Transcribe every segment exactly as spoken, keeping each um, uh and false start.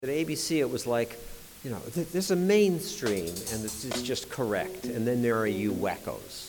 At A B C, it was like, you know, th- there's a mainstream, and it's, it's just correct, and then there are you wackos.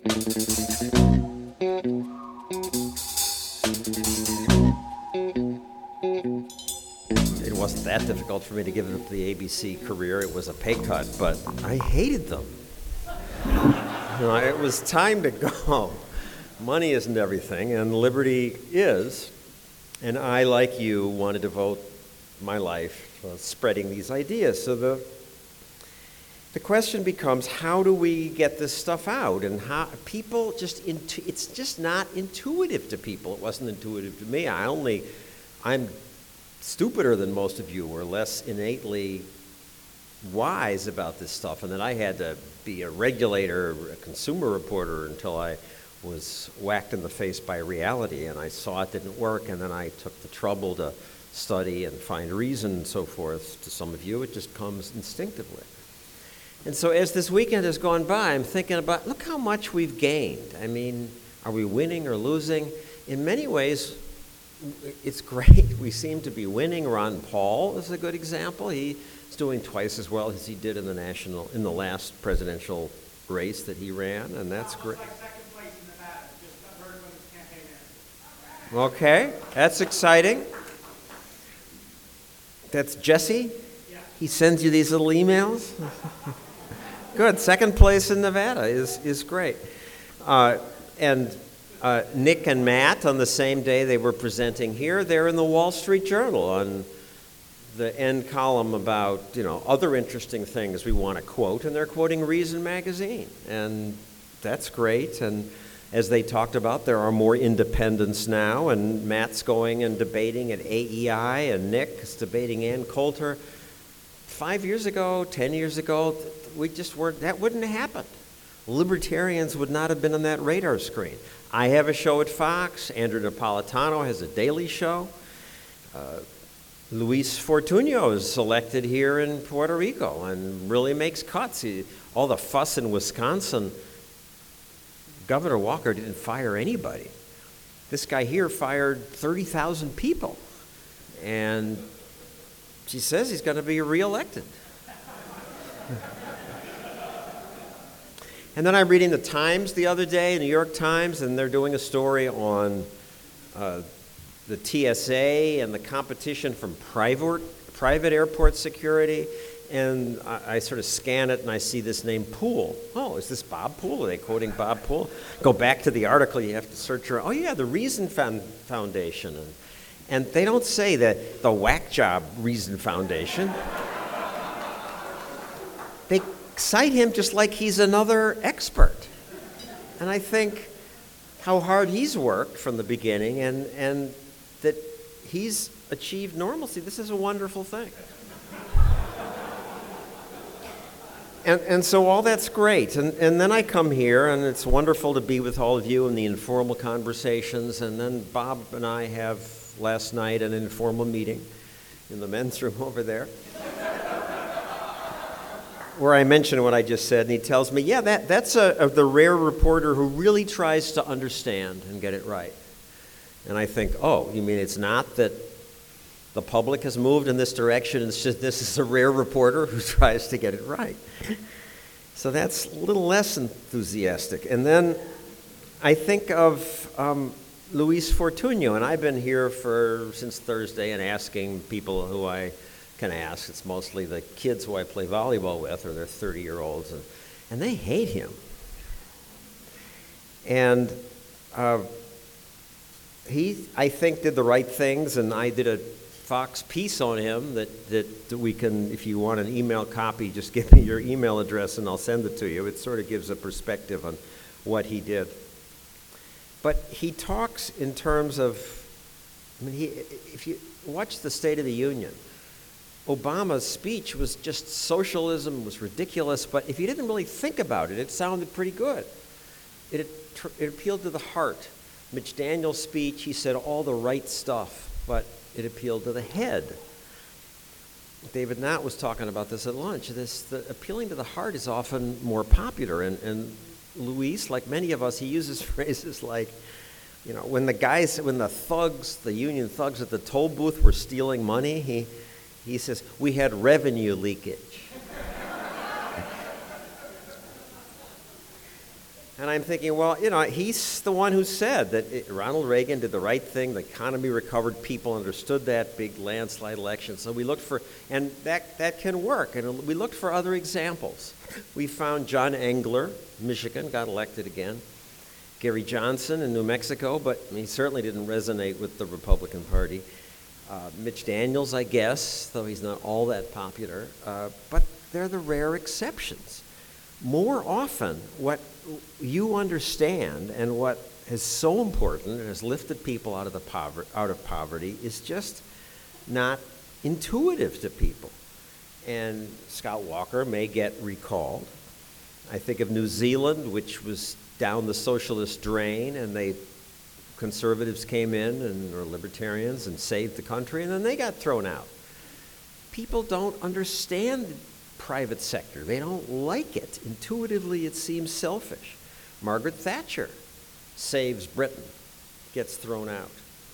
It wasn't that difficult for me to give up the A B C career. It was a pay cut, but I hated them. You know, it was time to go. Money isn't everything, and liberty is. And I, like you, want to devote my life uh, spreading these ideas. So the the question becomes, how do we get this stuff out? And how people just intu- it's just not intuitive to people. It wasn't intuitive to me. I only I'm stupider than most of you, or less innately wise about this stuff, and that I had to be a regulator, a consumer reporter, until I was whacked in the face by reality, and I saw it didn't work, and then I took the trouble to study and find reason and so forth. To some of you, it just comes instinctively. And so as this weekend has gone by, I'm thinking about, look how much we've gained. I mean, are we winning or losing? In many ways, it's great. We seem to be winning. Ron Paul is a good example. He's doing twice as well as he did in the national, in the last presidential race that he ran, and that's great. Okay, that's exciting. That's Jesse? Yeah. He sends you these little emails? Good, second place in Nevada is, is great. Uh, and uh, Nick and Matt, on the same day they were presenting here, they're in the Wall Street Journal on the end column about, you know, other interesting things we want to quote, and they're quoting Reason magazine, and that's great. And as they talked about, there are more independents now, and Matt's going and debating at A E I, and Nick is debating Ann Coulter. Five years ago, ten years ago, we just weren't, that wouldn't have happened. Libertarians would not have been on that radar screen. I have a show at Fox. Andrew Napolitano has a daily show. Uh, Luis Fortunio is elected here in Puerto Rico and really makes cuts. He, all the fuss in Wisconsin, Governor Walker didn't fire anybody. This guy here fired thirty thousand people. And she says he's going to be reelected. And then I'm reading the Times the other day, New York Times, and they're doing a story on uh, the T S A and the competition from private, private airport security. And I, I sort of scan it, and I see this name, Poole. Oh, is this Bob Poole? Are they quoting Bob Poole? Go back to the article. You have to search around. Oh, yeah, the Reason Foundation. And, and they don't say that the whack job Reason Foundation. They cite him just like he's another expert. And I think how hard he's worked from the beginning, and, and that he's achieved normalcy. This is a wonderful thing. And and so all that's great. And, and then I come here, and it's wonderful to be with all of you in the informal conversations. And then Bob and I have last night an informal meeting in the men's room over there, where I mention what I just said, and he tells me, yeah, that, that's a, a, the rare reporter who really tries to understand and get it right. And I think, oh, you mean it's not that the public has moved in this direction, it's just this is a rare reporter who tries to get it right. So that's a little less enthusiastic. And then I think of um, Luis Fortunio, and I've been here for since Thursday and asking people who I can ask. It's mostly the kids who I play volleyball with, or they're thirty-year-olds, and, and they hate him. And uh, he, I think, did the right things, and I did a Fox piece on him that, that, that we can, if you want an email copy, just give me your email address and I'll send it to you. It sort of gives a perspective on what he did. But he talks in terms of, I mean, he, if you watch the State of the Union, Obama's speech was just socialism, was ridiculous, but if you didn't really think about it, it sounded pretty good. It, it appealed to the heart. Mitch Daniels' speech, he said all the right stuff, but it appealed to the head. David Knott was talking about this at lunch. This, the appealing to the heart is often more popular, and, and Luis, like many of us, he uses phrases like, you know, when the guys, when the thugs, the union thugs at the toll booth were stealing money, he He says, we had revenue leakage. And I'm thinking, well, you know, he's the one who said that it, Ronald Reagan did the right thing, the economy recovered, people understood that, big landslide election. So we looked for, and that, that can work. And we looked for other examples. We found John Engler, Michigan, got elected again. Gary Johnson in New Mexico, but he certainly didn't resonate with the Republican Party. Uh, Mitch Daniels, I guess, though he's not all that popular. Uh, but they're the rare exceptions. More often, what you understand and what is so important and has lifted people out of the pover- out of poverty is just not intuitive to people. And Scott Walker may get recalled. I think of New Zealand, which was down the socialist drain, and they conservatives came in and or libertarians and saved the country, and then they got thrown out. People don't understand private sector. They don't like it. Intuitively, it seems selfish. Margaret Thatcher saves Britain, gets thrown out.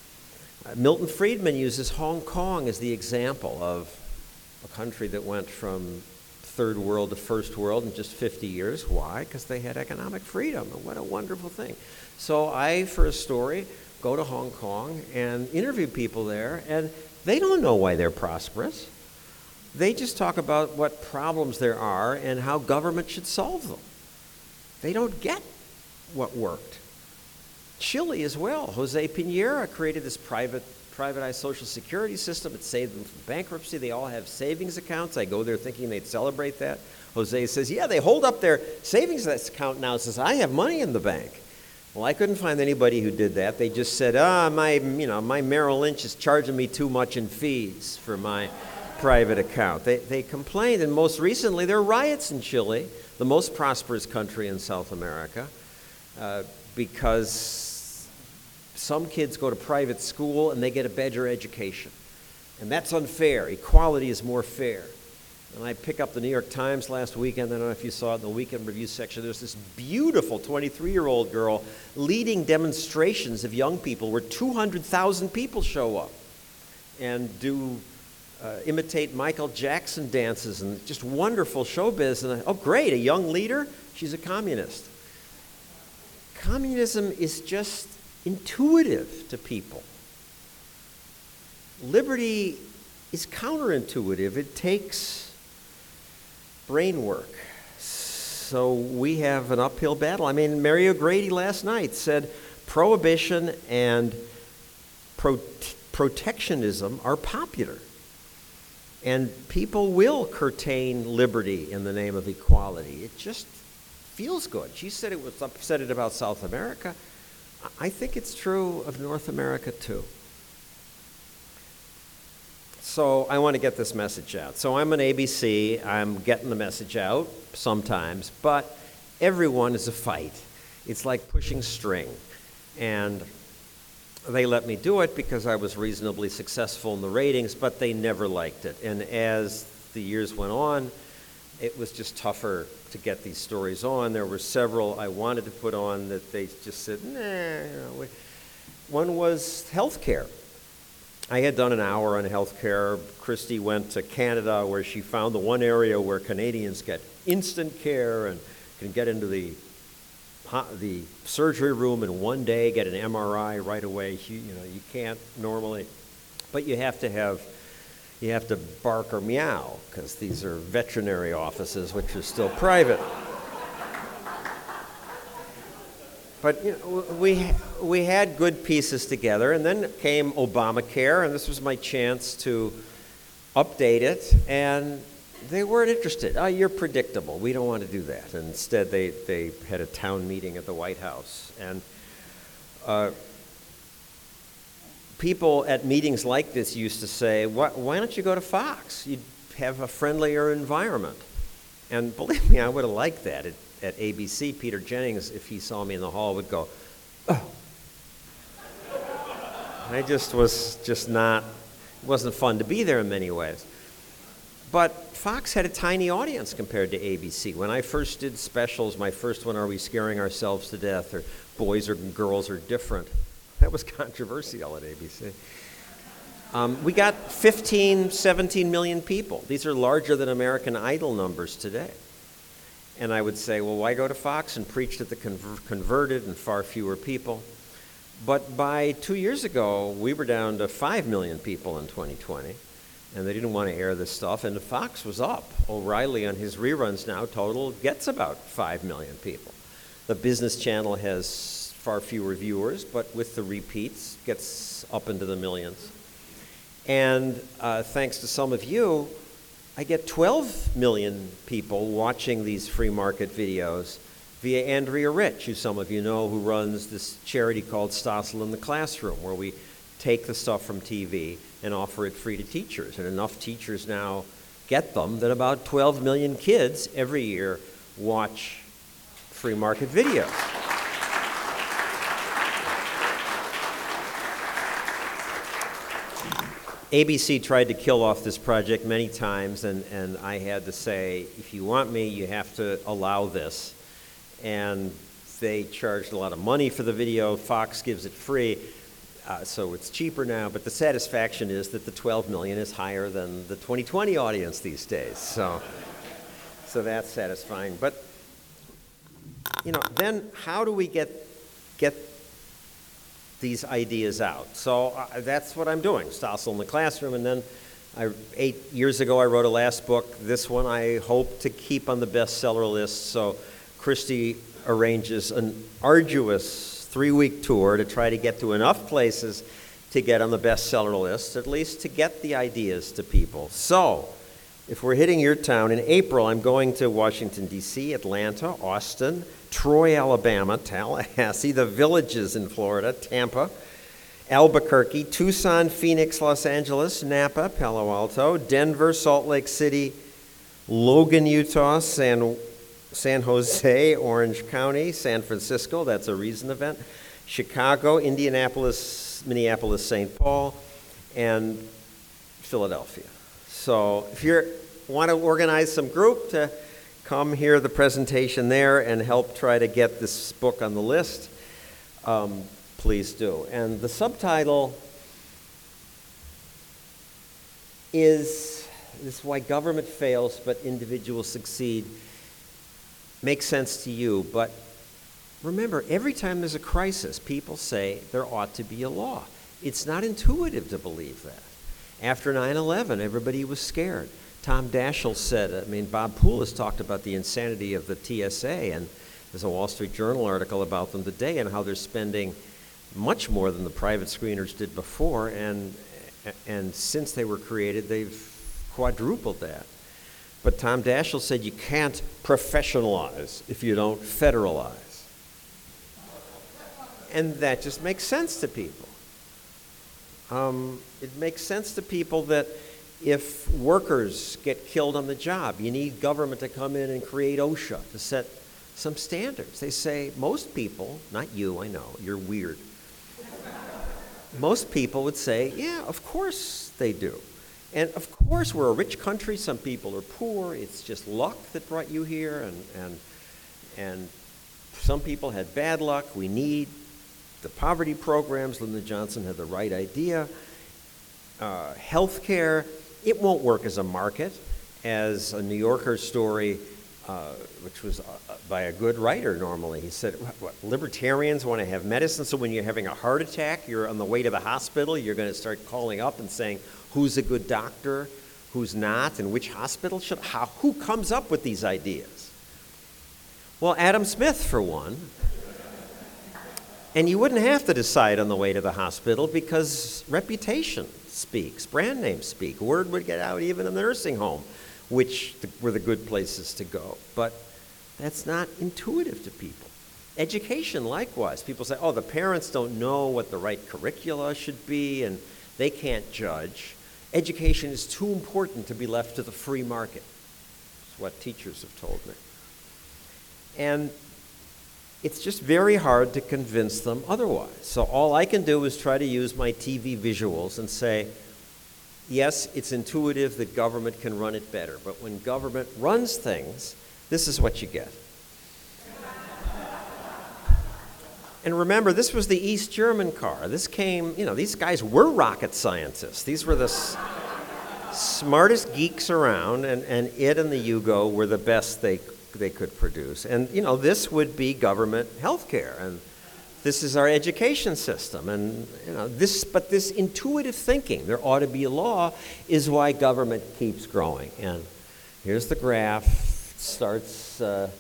Uh, Milton Friedman uses Hong Kong as the example of a country that went from third world to first world in just fifty years. Why? Because they had economic freedom. And what a wonderful thing. So I, for a story, go to Hong Kong and interview people there, and they don't know why they're prosperous. They just talk about what problems there are and how government should solve them. They don't get what worked. Chile as well. Jose Piñera created this private, privatized social security system. It saved them from bankruptcy. They all have savings accounts. I go there thinking they'd celebrate that. Jose says, yeah, they hold up their savings account now. Says, I have money in the bank. Well, I couldn't find anybody who did that. They just said, ah, my, you know, my Merrill Lynch is charging me too much in fees for my private account. They, they complained, and most recently there are riots in Chile, the most prosperous country in South America, uh, because some kids go to private school and they get a better education. And that's unfair. Equality is more fair. And I pick up the New York Times last weekend. I don't know if you saw it in the Weekend Review section. There's this beautiful twenty-three-year-old girl leading demonstrations of young people where two hundred thousand people show up and do Uh, imitate Michael Jackson dances and just wonderful showbiz. And I, oh, great, a young leader? She's a communist. Communism is just intuitive to people. Liberty is counterintuitive. It takes brain work. So we have an uphill battle. I mean, Mary O'Grady last night said prohibition and pro- protectionism are popular. And people will curtail liberty in the name of equality. It just feels good. She said it was upset it about South America. I think it's true of North America too. So I want to get this message out. So I'm an A B C. I'm getting the message out sometimes, but everyone is a fight. It's like pushing string. And they let me do it because I was reasonably successful in the ratings, but they never liked it. And as the years went on, it was just tougher to get these stories on. There were several I wanted to put on that they just said, nah. You know, we. One was healthcare. I had done an hour on healthcare. Christy went to Canada where she found the one area where Canadians get instant care and can get into the the surgery room in one day, get an M R I right away. You, you know, you can't normally, but you have to have, you have to bark or meow because these are veterinary offices, which are still private. But you know, we we had good pieces together, and then came Obamacare, and this was my chance to update it, and they weren't interested. Oh, you're predictable. We don't want to do that. And instead, they, they had a town meeting at the White House. And uh, people at meetings like this used to say, why, why don't you go to Fox? You'd have a friendlier environment. And believe me, I would have liked that. At, at A B C, Peter Jennings, if he saw me in the hall, would go, oh. I just was just not, it wasn't fun to be there in many ways. But Fox had a tiny audience compared to A B C. When I first did specials, my first one, Are We Scaring Ourselves to Death? Or Boys or Girls Are Different, that was controversial at A B C. Um, we got fifteen, seventeen million people. These are larger than American Idol numbers today. And I would say, well, why go to Fox and preach to the conver- converted and far fewer people? But by two years ago, we were down to five million people in twenty twenty, and they didn't want to air this stuff, and Fox was up. O'Reilly on his reruns now total gets about five million people. The Business Channel has far fewer viewers, but with the repeats, gets up into the millions. And uh, thanks to some of you, I get twelve million people watching these free market videos via Andrea Rich, who some of you know, who runs this charity called Stossel in the Classroom, where we take the stuff from T V and offer it free to teachers. And enough teachers now get them that about twelve million kids every year watch free market videos. A B C tried to kill off this project many times, and, and I had to say, if you want me, you have to allow this. And they charged a lot of money for the video. Fox gives it free, uh, so it's cheaper now. But the satisfaction is that the twelve million is higher than the twenty twenty audience these days. So, so that's satisfying. But, you know, then how do we get get these ideas out? So uh, that's what I'm doing, Stossel in the Classroom. And then I, eight years ago, I wrote a last book. This one I hope to keep on the bestseller list. So Christy arranges an arduous three-week tour to try to get to enough places to get on the bestseller list, at least to get the ideas to people. So if we're hitting your town, in April, I'm going to Washington, D C, Atlanta, Austin, Troy, Alabama, Tallahassee, the Villages in Florida, Tampa, Albuquerque, Tucson, Phoenix, Los Angeles, Napa, Palo Alto, Denver, Salt Lake City, Logan, Utah, San, San Jose, Orange County, San Francisco, that's a Reason event, Chicago, Indianapolis, Minneapolis, Saint Paul, and Philadelphia. So if you want to organize some group to come hear the presentation there and help try to get this book on the list, um, please do. And the subtitle is, this is why government fails but individuals succeed. Makes sense to you, but remember, every time there's a crisis, people say there ought to be a law. It's not intuitive to believe that. After nine eleven, everybody was scared. Tom Daschle said, I mean, Bob Poole has talked about the insanity of the T S A, and there's a Wall Street Journal article about them today and how they're spending much more than the private screeners did before, and and since they were created, they've quadrupled that. But Tom Daschle said you can't professionalize if you don't federalize. And that just makes sense to people. Um, it makes sense to people that if workers get killed on the job, you need government to come in and create OSHA to set some standards. They say most people, not you, I know, you're weird. Most people would say, yeah, of course they do. And of course we're a rich country, some people are poor, it's just luck that brought you here, and, and, and some people had bad luck. We need the poverty programs. Lyndon Johnson had the right idea. Uh, health care, it won't work as a market. As a New Yorker story, uh, which was uh, by a good writer normally, he said, what, what, libertarians want to have medicine, so when you're having a heart attack, you're on the way to the hospital, you're going to start calling up and saying, who's a good doctor, who's not, and which hospital should, how, who comes up with these ideas? Well, Adam Smith, for one. And you wouldn't have to decide on the way to the hospital because reputation speaks, brand names speak. Word would get out even in the nursing home, which were the good places to go. But that's not intuitive to people. Education, likewise. People say, oh, the parents don't know what the right curricula should be, and they can't judge. Education is too important to be left to the free market. That's what teachers have told me. And it's just very hard to convince them otherwise. So all I can do is try to use my T V visuals and say, yes, it's intuitive that government can run it better, but when government runs things, this is what you get. And remember, this was the East German car. This came, you know, these guys were rocket scientists. These were the s- smartest geeks around, and, and it and the Yugo were the best they they could produce. And, you know, this would be government health care, and this is our education system. And, you know, this, but this intuitive thinking, there ought to be a law, is why government keeps growing. And here's the graph. It starts, uh,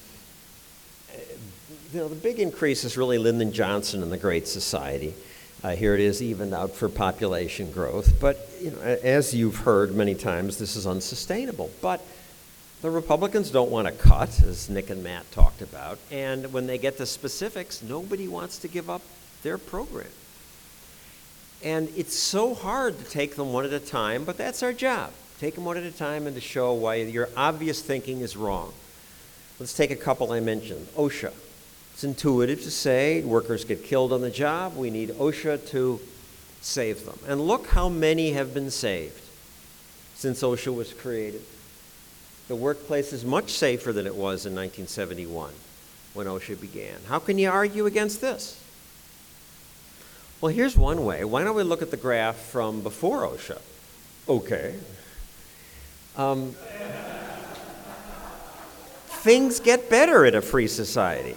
you know, the big increase is really Lyndon Johnson and the Great Society. Uh, here it is evened out for population growth. But, you know, as you've heard many times, this is unsustainable. But the Republicans don't want to cut, as Nick and Matt talked about. And when they get to specifics, nobody wants to give up their program. And it's so hard to take them one at a time, but that's our job. Take them one at a time and to show why your obvious thinking is wrong. Let's take a couple I mentioned. OSHA. It's intuitive to say workers get killed on the job. We need OSHA to save them. And look how many have been saved since OSHA was created. The workplace is much safer than it was in nineteen seventy-one when OSHA began. How can you argue against this? Well, here's one way. Why don't we look at the graph from before OSHA? Okay. Um, things get better in a free society.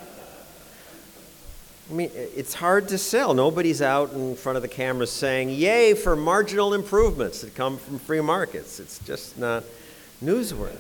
I mean, it's hard to sell. Nobody's out in front of the camera saying, yay for marginal improvements that come from free markets. It's just not newsworthy.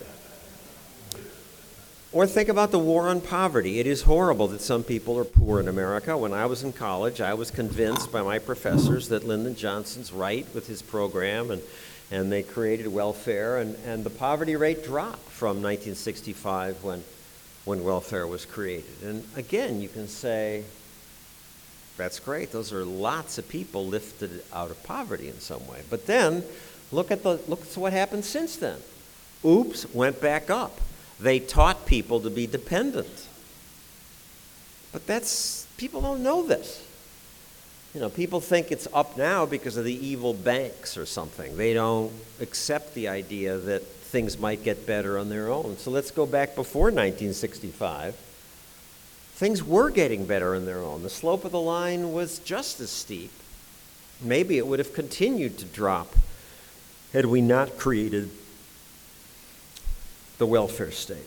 Or think about the war on poverty. It is horrible that some people are poor in America. When I was in college, I was convinced by my professors that Lyndon Johnson's right with his program, and, and they created welfare, and, and the poverty rate dropped from nineteen sixty-five when, when welfare was created. And again, you can say, that's great. Those are lots of people lifted out of poverty in some way. But then, look at the look at what happened since then. Oops, went back up. They taught people to be dependent. But that's, people don't know this. You know, people think it's up now because of the evil banks or something. They don't accept the idea that things might get better on their own. So let's go back before nineteen sixty-five. Things were getting better on their own. The slope of the line was just as steep. Maybe it would have continued to drop had we not created the welfare state.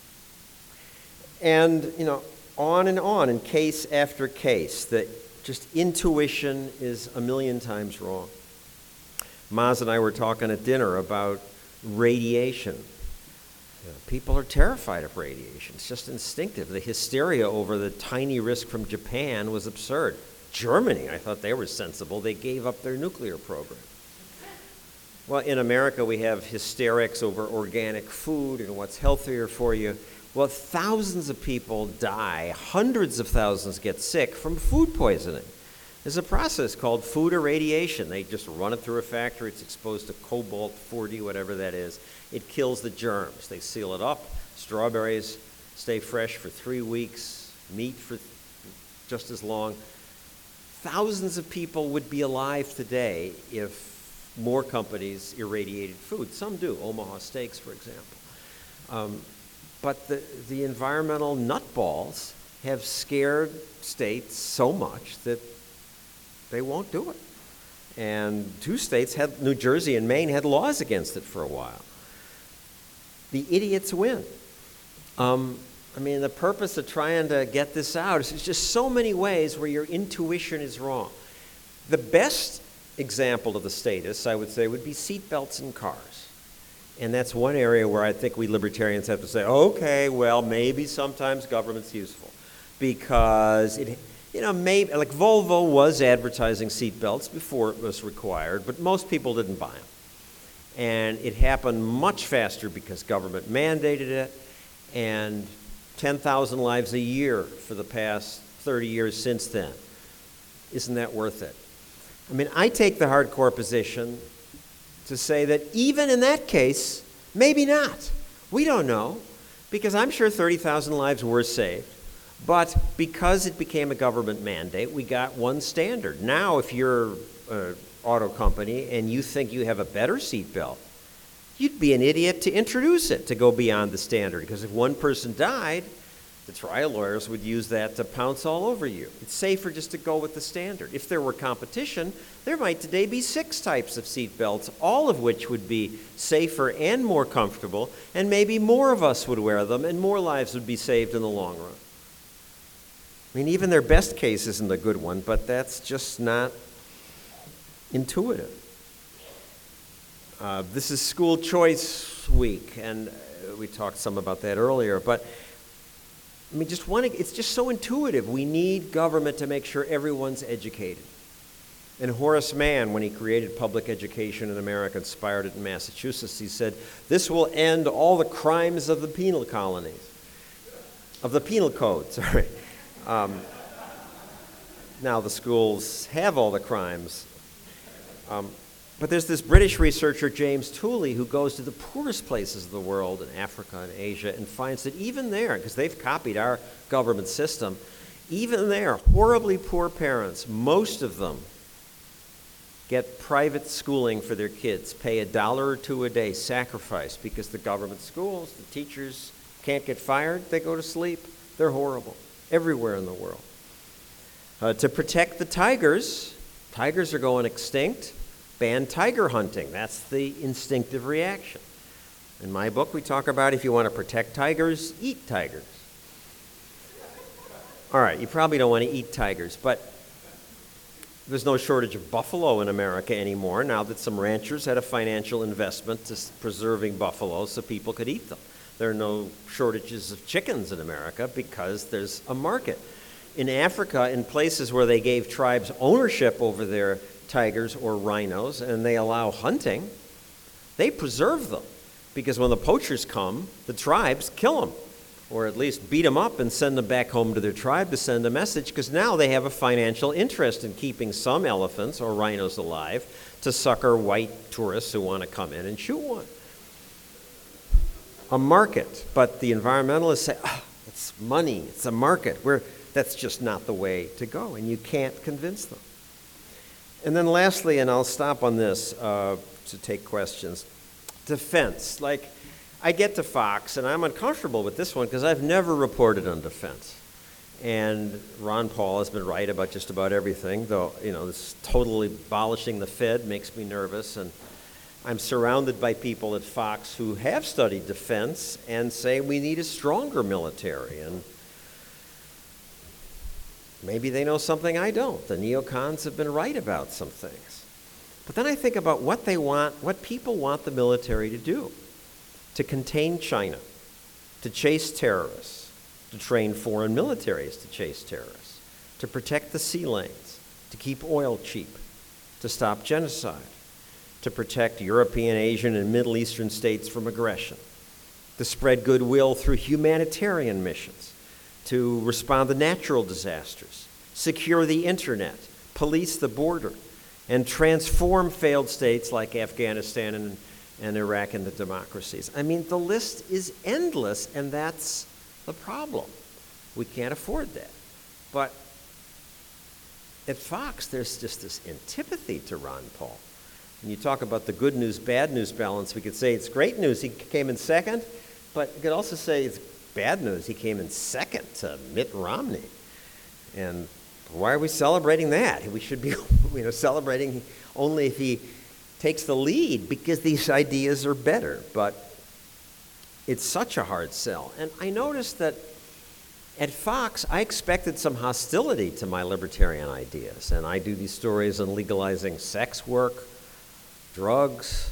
And, you know, on and on in case after case, that just intuition is a million times wrong. Maz and I were talking at dinner about radiation. You know, people are terrified of radiation. It's just instinctive. The hysteria over the tiny risk from Japan was absurd. Germany, I thought they were sensible. They gave up their nuclear program. Well, in America, we have hysterics over organic food and what's healthier for you. Well, thousands of people die, hundreds of thousands get sick from food poisoning. There's a process called food irradiation. They just run it through a factory. It's exposed to cobalt forty, whatever that is. It kills the germs. They seal it up. Strawberries stay fresh for three weeks, meat for just as long. Thousands of people would be alive today if more companies irradiated food. Some do, Omaha Steaks, for example. Um, but the, the environmental nutballs have scared states so much that they won't do it. And two states, had New Jersey and Maine, had laws against it for a while. The idiots win. Um, I mean, the purpose of trying to get this out is there's just so many ways where your intuition is wrong. The best example of the status, I would say, would be seat belts in cars. And that's one area where I think we libertarians have to say, okay, well, maybe sometimes government's useful. Because, it, you know, maybe, like Volvo was advertising seat belts before it was required, but most people didn't buy them. And it happened much faster because government mandated it, and ten thousand lives a year for the past thirty years since then. Isn't that worth it? I mean, I take the hardcore position to say that even in that case, maybe not. We don't know, because I'm sure thirty thousand lives were saved. But because it became a government mandate, we got one standard. Now, if you're an auto company and you think you have a better seatbelt, you'd be an idiot to introduce it to go beyond the standard, because if one person died, The trial lawyers would use that to pounce all over you. It's safer just to go with the standard. If there were competition, there might today be six types of seat belts, all of which would be safer and more comfortable, and maybe more of us would wear them, and more lives would be saved in the long run. I mean, even their best case isn't a good one, but that's just not intuitive. Uh, this is school choice week, and we talked some about that earlier, but I mean, just one, it's just so intuitive. We need government to make sure everyone's educated. And Horace Mann, when he created public education in America, inspired it in Massachusetts, he said, "This will end all the crimes of the penal colonies, of the penal code, sorry." Um, now the schools have all the crimes. Um, But there's this British researcher, James Tooley, who goes to the poorest places of the world, in Africa and Asia, and finds that even there, because they've copied our government system, even there, horribly poor parents, most of them get private schooling for their kids, pay a dollar or two a day, sacrifice, because the government schools, the teachers can't get fired, they go to sleep. They're horrible, everywhere in the world. Uh, to protect the tigers, tigers are going extinct. Ban tiger hunting. That's the instinctive reaction. In my book, we talk about if you want to protect tigers, eat tigers. All right, you probably don't want to eat tigers, but there's no shortage of buffalo in America anymore now that some ranchers had a financial investment to preserving buffalo so people could eat them. There are no shortages of chickens in America because there's a market. In Africa, in places where they gave tribes ownership over their tigers or rhinos, and they allow hunting, they preserve them. Because when the poachers come, the tribes kill them, or at least beat them up and send them back home to their tribe to send a message, because now they have a financial interest in keeping some elephants or rhinos alive to sucker white tourists who want to come in and shoot one. A market, but the environmentalists say, oh, it's money, it's a market. We're, that's just not the way to go, and you can't convince them. And then lastly, and I'll stop on this uh, to take questions, defense. Like, I get to Fox, and I'm uncomfortable with this one because I've never reported on defense. And Ron Paul has been right about just about everything, though, you know, this totally abolishing the Fed makes me nervous. And I'm surrounded by people at Fox who have studied defense and say we need a stronger military. And maybe they know something I don't. The neocons have been right about some things. But then I think about what they want, what people want the military to do. To contain China, to chase terrorists, to train foreign militaries to chase terrorists, to protect the sea lanes, to keep oil cheap, to stop genocide, to protect European, Asian, and Middle Eastern states from aggression, to spread goodwill through humanitarian missions, to respond to natural disasters, secure the internet, police the border, and transform failed states like Afghanistan and, and Iraq into democracies. I mean, the list is endless, and that's the problem. We can't afford that. But at Fox, there's just this antipathy to Ron Paul. And you talk about the good news, bad news balance. We could say it's great news, he came in second, but you could also say it's bad news, he came in second to Mitt Romney. And why are we celebrating that? We should be you know, celebrating only if he takes the lead, because these ideas are better. But it's such a hard sell. And I noticed that at Fox, I expected some hostility to my libertarian ideas. And I do these stories on legalizing sex work, drugs.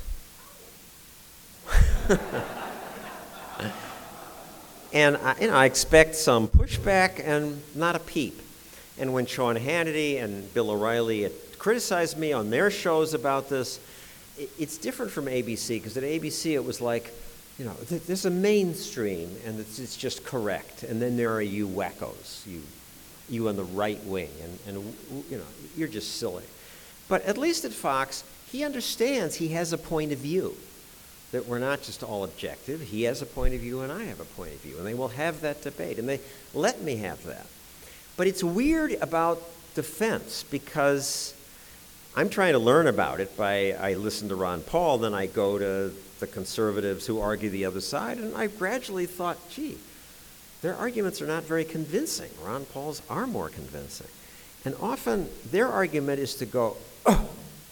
And I, you know, I expect some pushback and not a peep. And when Sean Hannity and Bill O'Reilly criticized me on their shows about this, it, it's different from A B C, because at A B C it was like, you know, th- there's a mainstream and it's, it's just correct, and then there are you wackos, you, you on the right wing, and, and you know, you're just silly. But at least at Fox, he understands he has a point of view. That we're not just all objective. He has a point of view and I have a point of view. And they will have that debate. And they let me have that. But it's weird about defense, because I'm trying to learn about it by, I listen to Ron Paul, then I go to the conservatives who argue the other side, and I gradually thought, gee, their arguments are not very convincing. Ron Paul's are more convincing. And often their argument is to go, oh.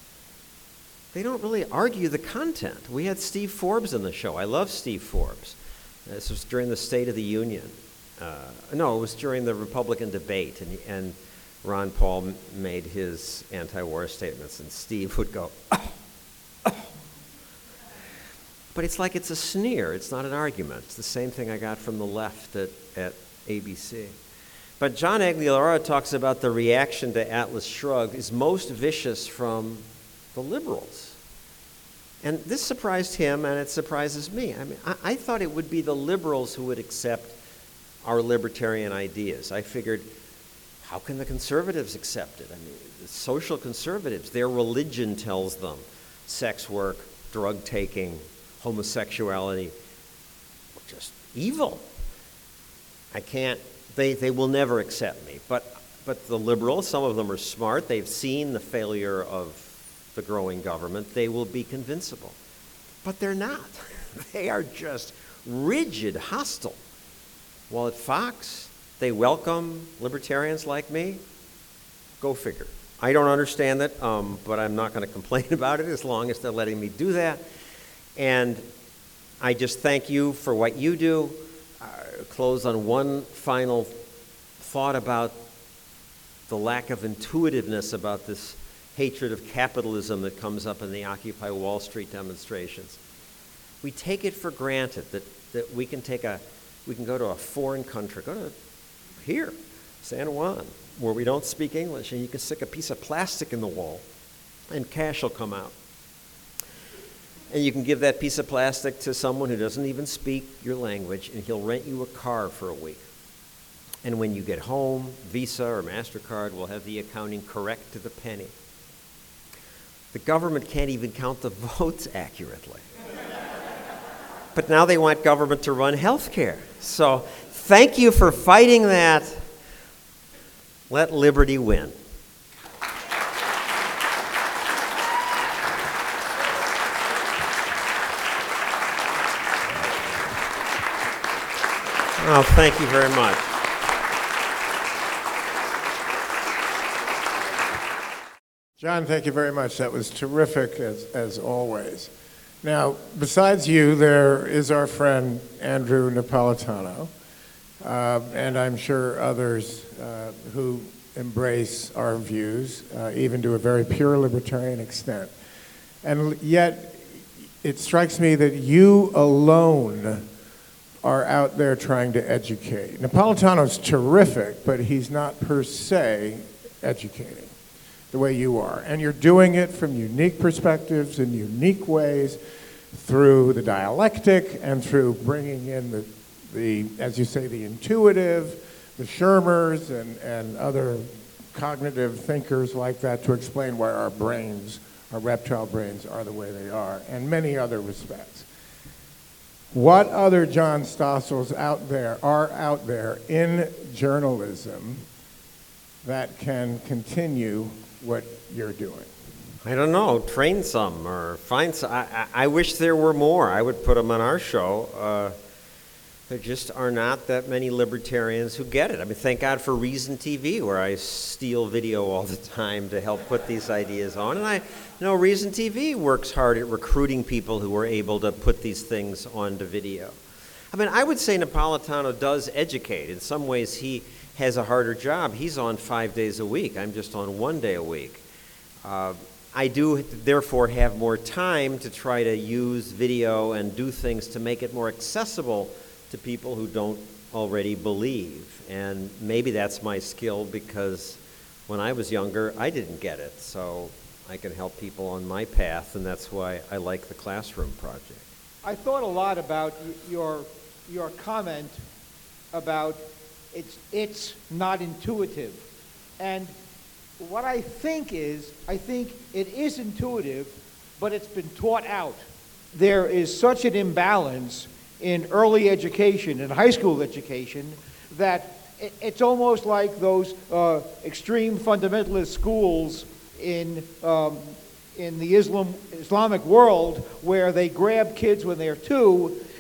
They don't really argue the content. We had Steve Forbes on the show. I love Steve Forbes. This was during the State of the Union. Uh, no, it was during the Republican debate, and, and Ron Paul m- made his anti-war statements, and Steve would go, oh, oh. But it's like it's a sneer. It's not an argument. It's the same thing I got from the left at, at A B C. But John Aguilar talks about the reaction to Atlas Shrugged is most vicious from the liberals. And this surprised him, and it surprises me. I mean, I, I thought it would be the liberals who would accept our libertarian ideas. I figured, how can the conservatives accept it? I mean, the social conservatives, their religion tells them sex work, drug taking, homosexuality, just evil. I can't, they, they will never accept me. But, but the liberals, some of them are smart. They've seen the failure of the growing government. They will be convincible. But they're not. They are just rigid, hostile. While at Fox, they welcome libertarians like me. Go figure. I don't understand it, um, but I'm not going to complain about it as long as they're letting me do that. And I just thank you for what you do. Uh, close on one final thought about the lack of intuitiveness about this hatred of capitalism that comes up in the Occupy Wall Street demonstrations. We take it for granted that, that we can take a, we can go to a foreign country, go to here, San Juan, where we don't speak English, and you can stick a piece of plastic in the wall, and cash will come out. And you can give that piece of plastic to someone who doesn't even speak your language, and he'll rent you a car for a week. And when you get home, Visa or MasterCard will have the accounting correct to the penny. The government can't even count the votes accurately. But now they want government to run health care. So thank you for fighting that. Let liberty win. Oh, thank you very much. John, thank you very much. That was terrific, as, as always. Now, besides you, there is our friend Andrew Napolitano, uh, and I'm sure others uh, who embrace our views, uh, even to a very pure libertarian extent. And yet, it strikes me that you alone are out there trying to educate. Napolitano's terrific, but he's not per se educating the way you are. And you're doing it from unique perspectives in unique ways through the dialectic and through bringing in the, the as you say, the intuitive, the Shermers and, and other cognitive thinkers like that to explain why our brains, our reptile brains, are the way they are, and many other respects. What other John Stossels out there are out there in journalism that can continue what you're doing? I don't know. Train some or find some. I, I, I wish there were more. I would put them on our show. Uh, there just are not that many libertarians who get it. I mean, thank God for Reason T V, where I steal video all the time to help put these ideas on. And I know Reason T V works hard at recruiting people who are able to put these things onto video. I mean, I would say Napolitano does educate. In some ways, he has a harder job. He's on five days a week. I'm just on one day a week. Uh, I do, therefore, have more time to try to use video and do things to make it more accessible to people who don't already believe. And maybe that's my skill, because when I was younger, I didn't get it. So I can help people on my path, and that's why I like the Classroom Project. I thought a lot about y- your your comment about it's it's not intuitive. And what I think is, I think it is intuitive, but it's been taught out. There is such an imbalance in early education and high school education that it, it's almost like those uh, extreme fundamentalist schools in um, in the Islam Islamic world, where they grab kids when they're two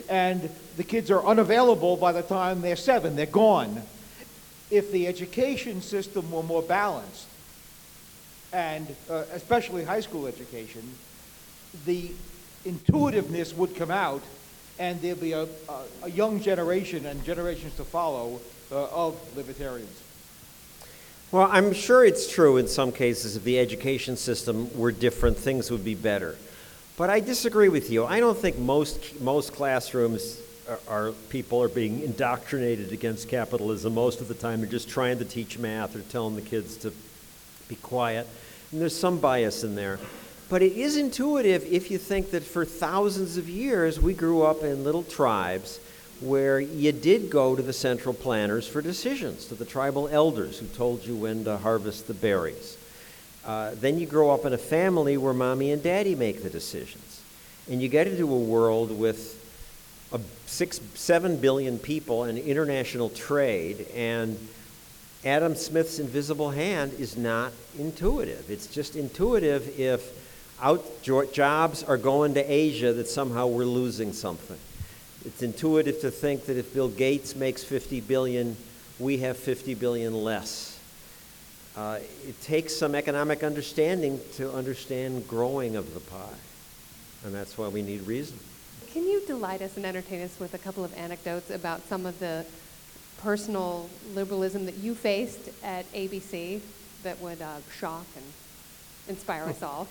and the kids are unavailable by the time they're seven. They're gone. If the education system were more balanced, and uh, especially high school education, the intuitiveness would come out, and there'd be a, a, a young generation and generations to follow uh, of libertarians. Well, I'm sure it's true in some cases if the education system were different, things would be better. But I disagree with you. I don't think most most classrooms are, are people are being indoctrinated against capitalism. Most of the time they're just trying to teach math or telling the kids to be quiet. And there's some bias in there. But it is intuitive if you think that for thousands of years we grew up in little tribes where you did go to the central planners for decisions, to the tribal elders who told you when to harvest the berries. Uh, then you grow up in a family where mommy and daddy make the decisions. And you get into a world with a six, seven billion people and international trade, and Adam Smith's invisible hand is not intuitive. It's just intuitive if out jobs are going to Asia, that somehow we're losing something. It's intuitive to think that if Bill Gates makes fifty billion, we have fifty billion less. Uh, it takes some economic understanding to understand growing of the pie, and that's why we need reason. Can you delight us and entertain us with a couple of anecdotes about some of the personal liberalism that you faced at A B C that would uh, shock and inspire us all?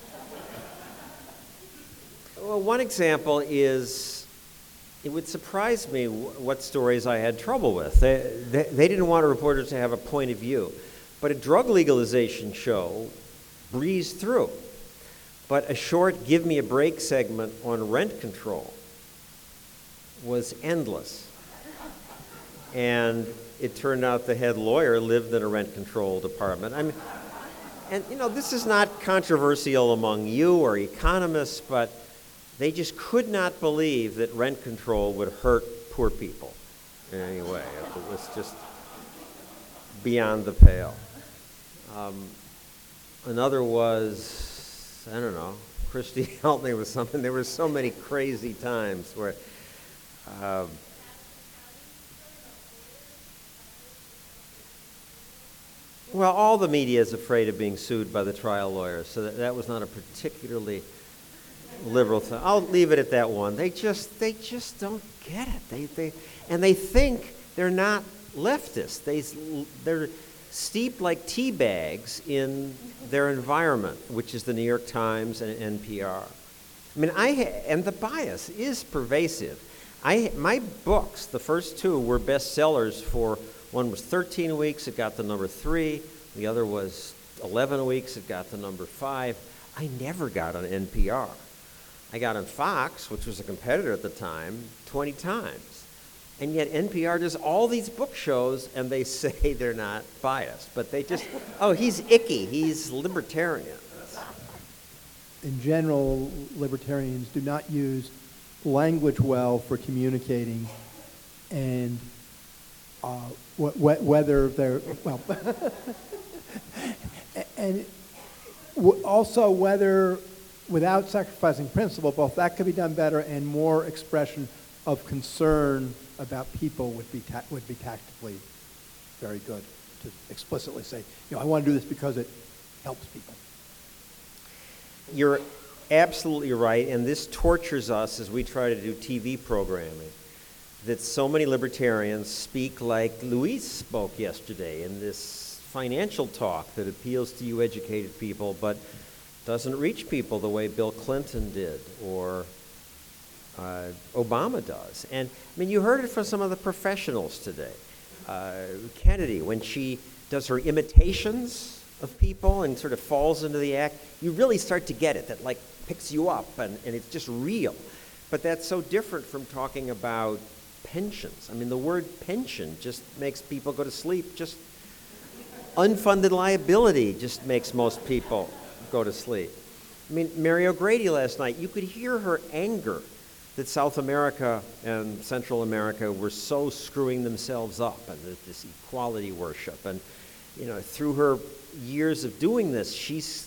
Well, one example is, it would surprise me what stories I had trouble with. They, they, they didn't want reporters to have a point of view. But a drug legalization show breezed through. But a short give me a break segment on rent control was endless. And it turned out the head lawyer lived in a rent control department. I mean, and you know, this is not controversial among you or economists, but they just could not believe that rent control would hurt poor people in any way. It was just beyond the pale. Um, another was, I don't know, Christy helped me with something. There were so many crazy times where um, well, all the media is afraid of being sued by the trial lawyers, so that, that was not a particularly liberal thing. I'll leave it at that one. They just they just don't get it. They they and they think they're not leftists. They they're steeped like tea bags in their environment, which is the New York Times and N P R. I mean, I ha- and the bias is pervasive. I my books, the first two, were bestsellers for. One was thirteen weeks, it got the number three. The other was eleven weeks, it got the number five. I never got on N P R. I got on Fox, which was a competitor at the time, twenty times. And yet N P R does all these book shows, and they say they're not biased. But they just, oh, he's icky, he's libertarian. In general, libertarians do not use language well for communicating, and uh, wh- wh- whether they're, well, and w- also whether, without sacrificing principle, both that could be done better and more expression of concern about people would be ta- would be tactically very good to explicitly say, you know, I want to do this because it helps people. You're absolutely right, and this tortures us as we try to do T V programming, that so many libertarians speak like Luis spoke yesterday in this financial talk that appeals to you educated people but doesn't reach people the way Bill Clinton did or uh, Obama does. And I mean, you heard it from some of the professionals today. Uh, Kennedy, when she does her imitations of people and sort of falls into the act, you really start to get it, that like picks you up and, and it's just real. But that's so different from talking about pensions. I mean, the word pension just makes people go to sleep. Just unfunded liability just makes most people go to sleep. I mean, Mary O'Grady last night, you could hear her anger that South America and Central America were so screwing themselves up, and this equality worship. And, you know, through her years of doing this, she's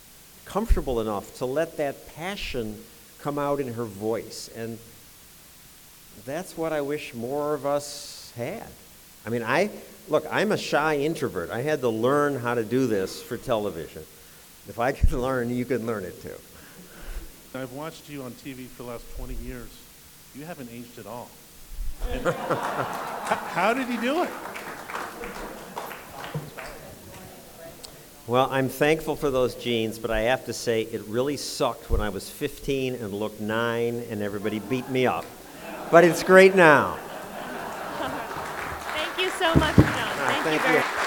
comfortable enough to let that passion come out in her voice. And that's what I wish more of us had. I mean, I, look, I'm a shy introvert. I had to learn how to do this for television. If I could learn, you could learn it too. I've watched you on T V for the last twenty years. You haven't aged at all. And h- how did you do it? Well, I'm thankful for those genes, but I have to say it really sucked when I was fifteen and looked nine and everybody beat me up. But it's great now. Thank you so much, John. Thank, Thank you very you. much.